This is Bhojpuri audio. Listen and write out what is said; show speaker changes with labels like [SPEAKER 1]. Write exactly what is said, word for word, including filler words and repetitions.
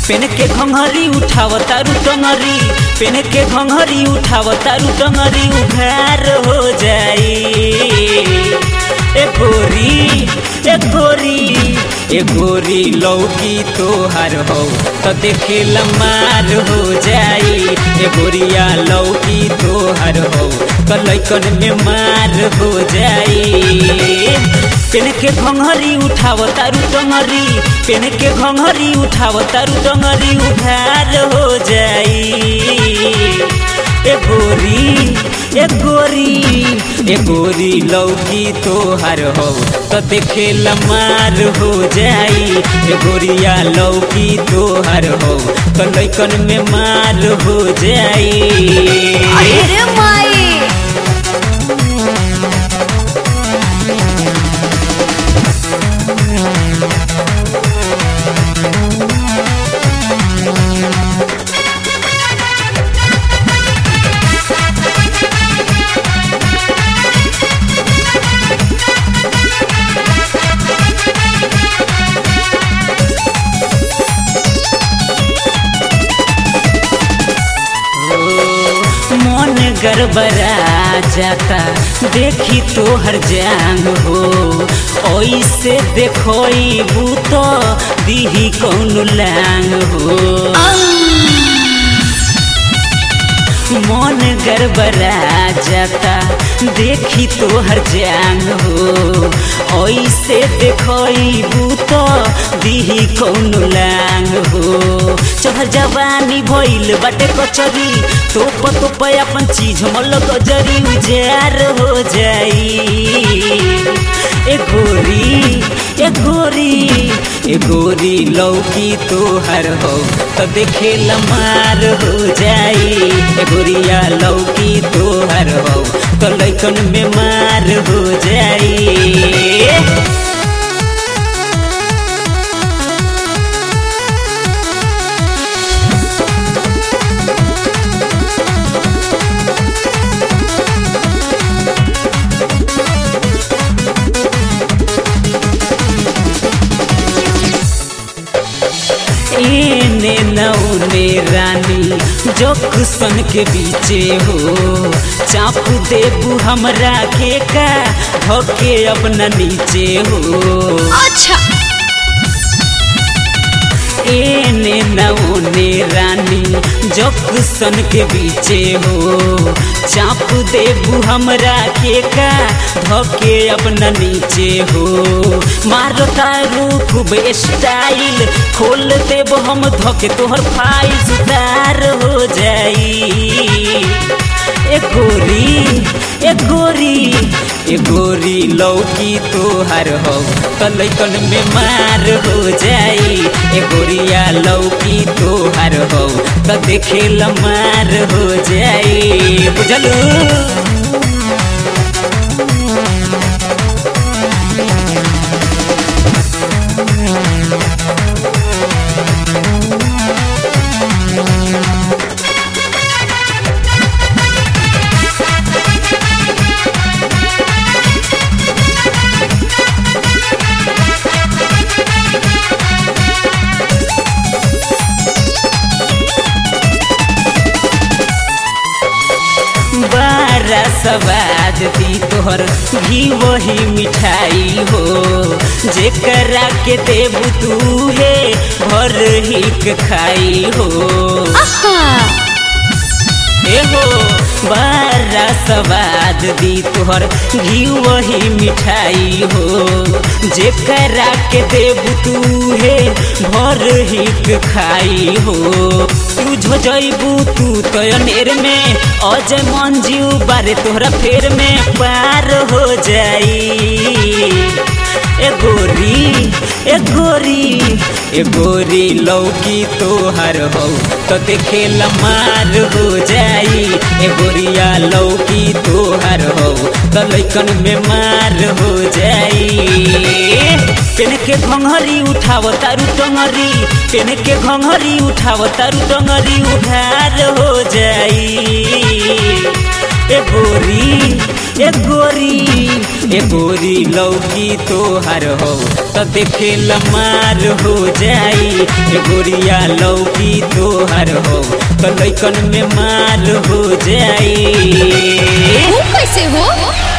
[SPEAKER 1] पेन के घंघरी उठाव तारू टंगरी, पेन के घंघरी उठाव तारू टंगरी उघार हो जाई। ए गोरी ए गोरी ए गोरी लौकी तोहार हो तो देखे लमार हो जाई। ए गोरिया लौकी तोहार हो तो लइकन में मार हो जाई। पेन के घंघरी उठाव तारू टंगरी, पेन के घंघरी उठाव तारू टंगरी उघार हो जाई। ए गोरी ए गोरी ए गोरी लौकी तोहार हो तो देखे लमार हो जाई। ए गोरिया लौकी तोहार हो तो लइकन में मार हो जाई।
[SPEAKER 2] अरे माई
[SPEAKER 1] गड़बड़ा जाता देखी तोहर जान हो, ऐसे देखोई बूतो दीही कौन लांग हो। मन गड़बड़ा जाता देखी तोहर जान हो, ऐसे देखोई बूतो दीही कौन लांग हो। चहर जवानी भइल बाटे कचरी, तोप तोप अपन चीज मल गजरी उजार हो जाई। ए गोरी ए गोरी ए गोरी लौकी तोहर हो तो देखे लमार हो जाई। ए गोरिया लौकी तोहर हो तो लइकन में मार हो जाई। एने नौने रानी जोकुसन के बीचे हो, चाप देबू हमरा के का धोके अपना नीचे हो।
[SPEAKER 2] अच्छा
[SPEAKER 1] एने नौने रानी जोकुसन के बीचे हो, चाप देबू हमरा के का धोके अपना नीचे हो। मारो तारू खूब स्टाइल खोल देब हम धोके तोहर फाइल सुधार हो जाई। ए गोरी ए गोरी ए गोरी लौकी तोहार हो तो लइकन में मार हो जाई। ए गोरिया लौकी तोहार हो तो देखे लमार हो जाई। बुझलू सवाद दी तोहर घी वही मिठाई हो, जेकरा के देबू तू है भर हिक खाई हो। ए हो बारा सवाद दी तोहर घी वही मिठाई हो, जेकरा के देबू तू है भर हिक खाई हो। तू झो जइबू तू तो अनेर में अजय मंजू बारे तोहरा फेर में पार हो जाई। ए गोरी ए गोरी ए गोरी लौकी तोहर हो तो देखे लमार हो जाई। ए गोरिया लौकी तोहर हो तो लइकन में मार हो जाई। पेन के घंघरी उठाव तारू टंगरी, पेन के घंघरी उठाव तारू टंगरी उघार हो जाई। ए गोरी ए गोरी ए गोरी लौकी तोहर हो तो देखे लमार हो जाई। ए गोरिया लौकी तोहर हो तो लइकन में मार हो जाई।
[SPEAKER 2] वो कैसे हो?